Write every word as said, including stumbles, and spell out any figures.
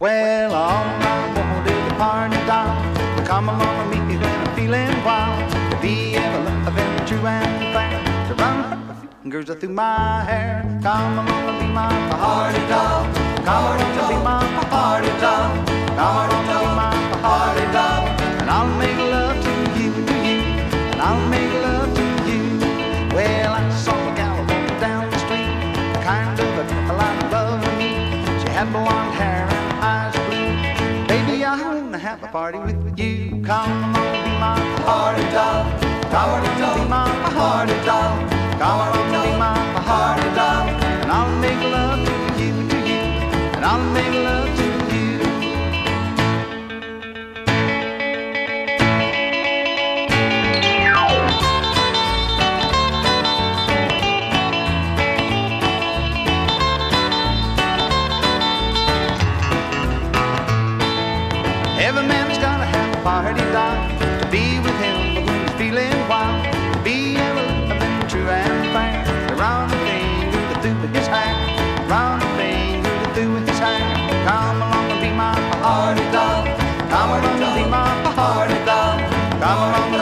Well, all I want is a party doll to come along with me when I'm feeling wild, to be ever loving, true and fair, to run her fingers through my hair. Come along and be my party doll. Come along and be my party doll. Come along and be my party doll. And I'll make love to you, to you, and I'll make love to you. Well, I saw a gal walking down the street, kind of a girl I love me. She had blonde hair and eyes blue. Baby, I wanna have a party with you. Come along and be my party doll. Come along and be my party doll. Come along and be my party doll. And I'll make love to you, to you, and I'll make love to you. Every man's gotta have a party doll to be with him when he's feeling wild, to be ever loving, true and fair, to round the finger through his hair, round the finger through his hair. Come along and be my party doll. Come along and be my party doll. Come along